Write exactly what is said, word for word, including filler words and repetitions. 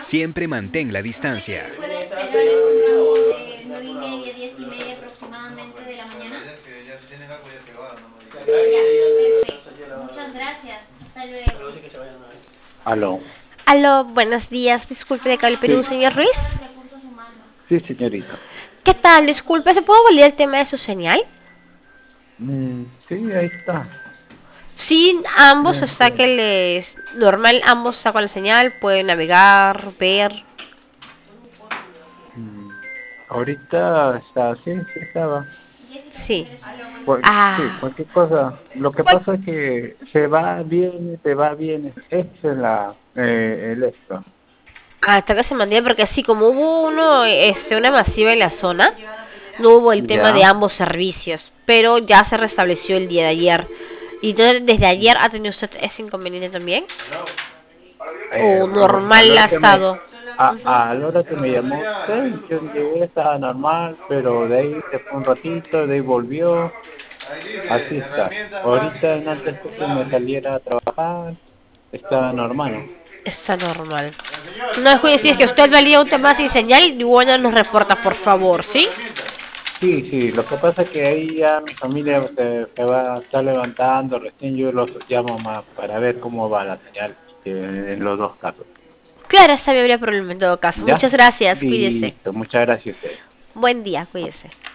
Siempre mantén la distancia. Puede esperar como de nueve y media, diez y media aproximadamente de la mañana. Ya, perfecto. Muchas gracias. Hasta luego. Aló. Aló, buenos días. Disculpe de Cable Perú, Sí, señor Ruiz. Recursos humanos. sí, señorita. ¿Qué tal? Disculpe, ¿se puede validar el tema de su señal? Mm, sí, ahí está. Sí, ambos Bien, está bien. que les... Normal, ambos está con la señal, pueden navegar, ver. Mm, ahorita está, sí, sí estaba. Sí. Cual- sí, Ah, cualquier cosa. Lo que ¿cuál? pasa es que se va bien, se va bien. Esa es la, eh, el esto. Ah, hasta que se mantiene porque así como hubo uno, este, una masiva en la zona, no hubo el tema de Ya. ambos servicios, pero ya se restableció el día de ayer. Y entonces, desde ayer ha tenido usted ese inconveniente también, Eh, o bueno, a la normal ha hora que me, estado. a, Ujú. a la hora que me llamó usted, yo llegué, estaba normal, pero de ahí se fue un ratito, de ahí volvió. Así está. Ahorita en antes de que me saliera a trabajar, estaba normal. Está normal. No es si es que usted valía un tema sin señal, y bueno, nos reporta, por favor, ¿sí? Sí, sí, lo que pasa es que ahí ya mi familia se, se va a estar levantando, recién yo los llamo más para ver cómo va la señal eh, en los dos casos. Claro, está bien, habría problema en todo caso. ¿Ya? Muchas gracias, cuídese. Listo, muchas gracias a usted. Buen día, cuídese.